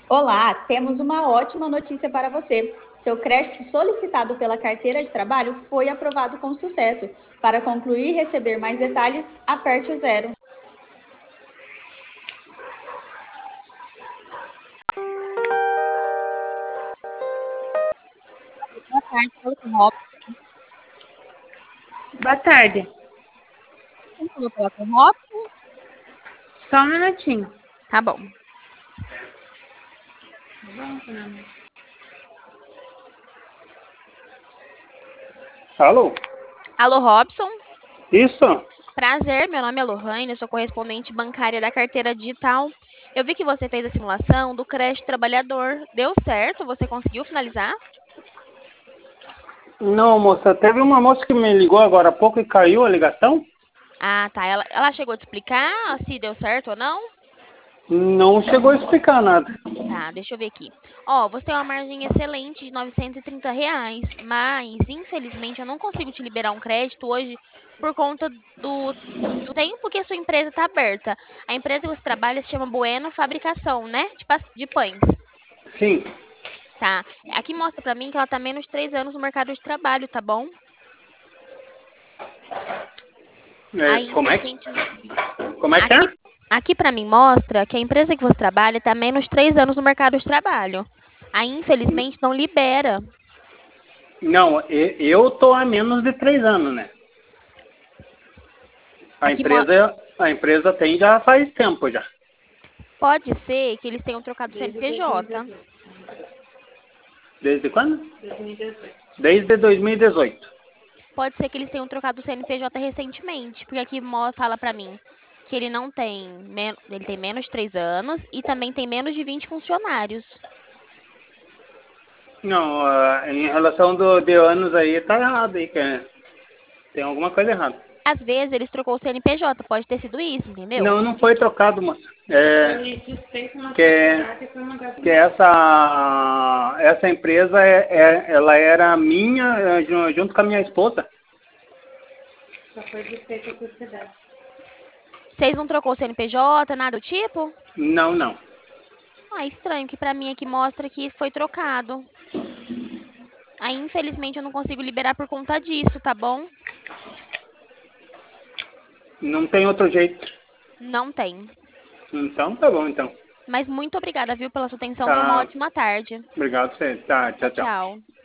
Olá, temos uma ótima notícia para você. Seu crédito solicitado pela carteira de trabalho foi aprovado com sucesso. Para concluir e receber mais detalhes, aperte o zero. Boa tarde, fala com o Robson. Boa tarde. Quem falou falar com o Robson? Só um minutinho. Tá bom. Alô? Alô, Robson? Isso? Prazer, meu nome é Lohane, eu sou correspondente bancária da carteira digital. Eu vi que você fez a simulação do crédito trabalhador. Deu certo? Você conseguiu finalizar? Não, moça, teve uma moça que me ligou agora há pouco e caiu a ligação? Ah, tá. Ela chegou a te explicar se deu certo ou não? Não chegou a explicar nada. Tá, deixa eu ver aqui. Ó, você tem uma margem excelente de R$ 930, mas infelizmente eu não consigo te liberar um crédito hoje por conta do tempo que a sua empresa está aberta. A empresa que você trabalha se chama Bueno Fabricação, né? De pães. Sim. Tá. Aqui mostra pra mim que ela tá menos de 3 anos no mercado de trabalho, tá bom? É, Aí, como é que, infelizmente, como é que é? aqui para mim mostra que a empresa que você trabalha tá menos de 3 anos no mercado de trabalho. Aí, infelizmente, não libera. Não, eu tô há menos de 3 anos, né? A Aqui empresa, a empresa tem já faz tempo já. pode ser que eles tenham trocado o CNPJ. Desde quando? Desde 2018. Pode ser que eles tenham trocado o CNPJ recentemente, porque aqui fala pra mim que ele não tem, ele tem menos de 3 anos e também tem menos de 20 funcionários. Não, em relação de anos aí, tá errado aí, tem alguma coisa errada. Às vezes eles trocou o CNPJ, pode ter sido isso, entendeu? Não, não foi trocado, moça. Que essa empresa ela era minha junto com a minha esposa. Vocês não trocou o CNPJ, nada do tipo? Não, não. Ah, estranho, que pra mim aqui mostra que foi trocado. Aí, infelizmente, eu não consigo liberar por conta disso, tá bom? Não tem outro jeito. Não tem. Então, tá bom, então. Mas muito obrigada, viu, pela sua atenção e uma Tá. ótima tarde. Obrigado, você. Tá, Tchau, tchau, tchau. tchau.